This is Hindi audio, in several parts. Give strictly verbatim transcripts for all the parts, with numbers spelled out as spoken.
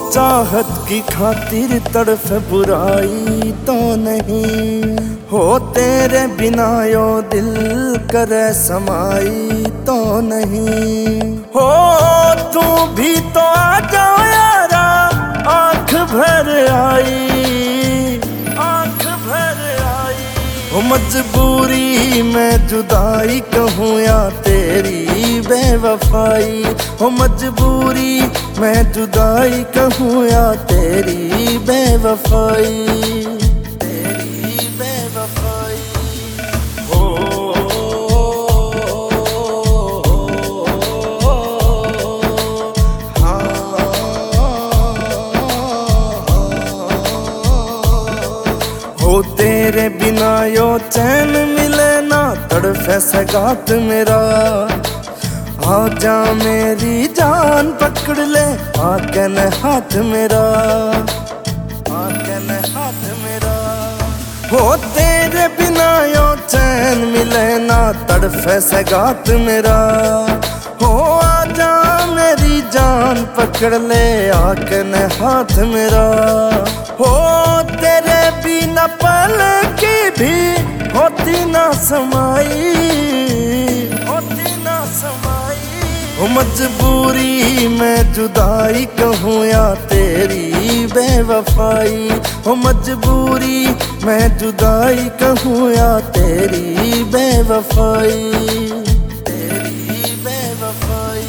चाहत की खातिर तड़फ बुराई तो नहीं हो, तेरे बिना यो दिल करे समाई तो नहीं हो। तू भी तो आ जाओ यारा, आंख भर आई, आंख भर आई हो। मजबूरी में जुदाई कहूँ या तेरी बेवफाई हो, मजबूरी मैं जुदाई कहूँ या तेरी बेवफाई, तेरी बेवफाई हो। हो तेरे बिना यो चैन मिले ना, तड़फे सगात मेरा। आजा मेरी जान पकड़ ले आके न हाथ मेरा, आके न हाथ मेरा। हो तेरे बिना यो चैन मिले ना, तड़फे सगात मेरा। हो आजा मेरी जान पकड़ ले आके न हाथ मेरा। हो तेरे बिना पल की भी होती ना समाई, होती ना समाई हो। मजबूरी में जुदाई कहूँ या तेरी बेवफाई हो, मजबूरी में जुदाई कहूँ या तेरी बेवफाई, तेरी बेवफाई।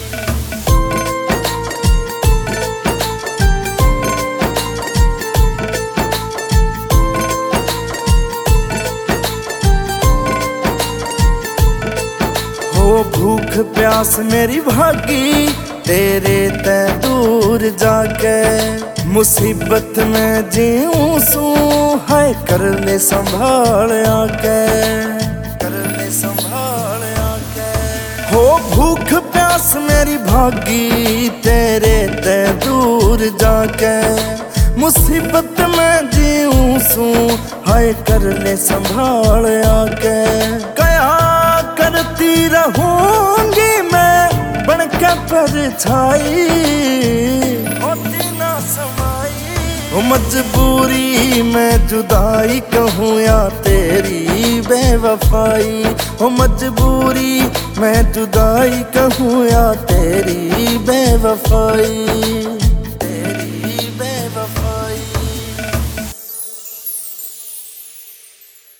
हो भूख प्यास मेरी भागी तेरे ते दूर जाके, मुसीबत में जीऊं सू है कर ले संभाल आके, कर ले संभाल आके। हो भूख प्यास मेरी भागी तेरे ते दूर जाके, मुसीबत में जीऊं सू है कर ले संभाल आके। कया करती रहूंगी मैं बनके परछाई, होती ना समाई हो। मजबूरी में जुदाई कहूँ या तेरी बेवफाई हो, मजबूरी में जुदाई कहूँ या तेरी बेवफाई।